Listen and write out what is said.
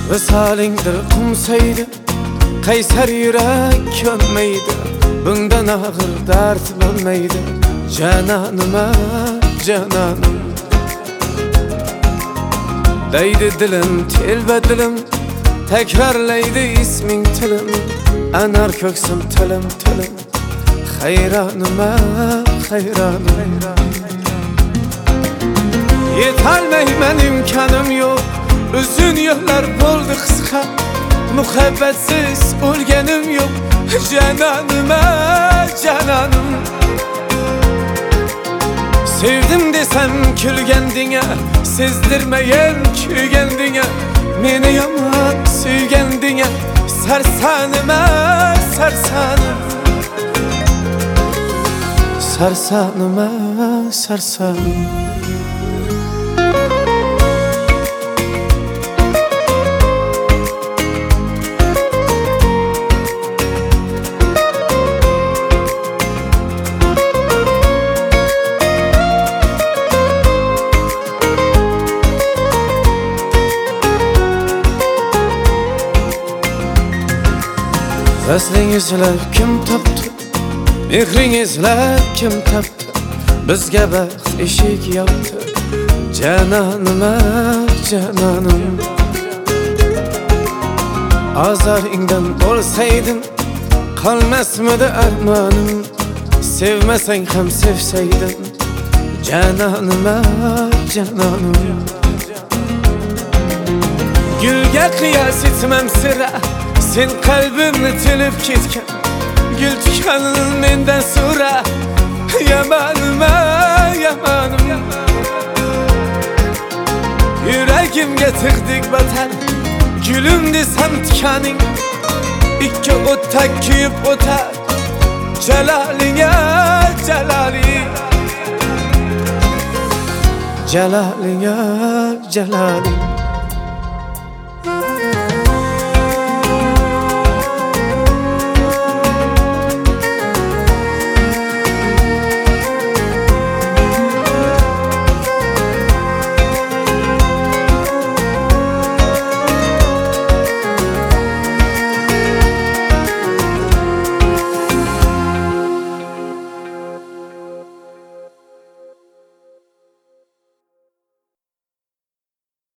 Visalingdir qumsaydi, qaysar yurak könmeydi. Bundan ağır dert bo'lmaydi. Cananıma, cananım. Deydi dilim, telba dilim, tekrarlaydi isming tilim. Anar ko'ksim tilim, tilim. Hayranıma, hayranım. Yetolmayman, imkonim yo'q. Uzun yıllar bo'ldi qisqa. Muhabbatsiz o'lganim yo'q. Cananıma, cananım. Sevdim desem külgendine, sezdirmeyen kügendine. Meni yaman suygendine, sarsanıma, sarsanım. Sarsanıma, sarsanım. Vasling izlab kim topdi? Mehring izlab kim topdi? Bizga baxt eshik yopdi. Cananıma, cananım. Azaringdan bo'lsaydin, qolmasmidi armonim. Sevmasang ham sevsaydin. Cananıma, cananım. Gülga qiyos etmam sira. Sen kalbimni tilib ketgan. Gül tikanin mendan so'ra. Yamanıma, yamanım. Yuragimga tig'dik vatan. Gülüm desam tikaning. Ikki o'tda kuyib o'tar. Jalalinga, jalaling. Jalalinga, jalaling.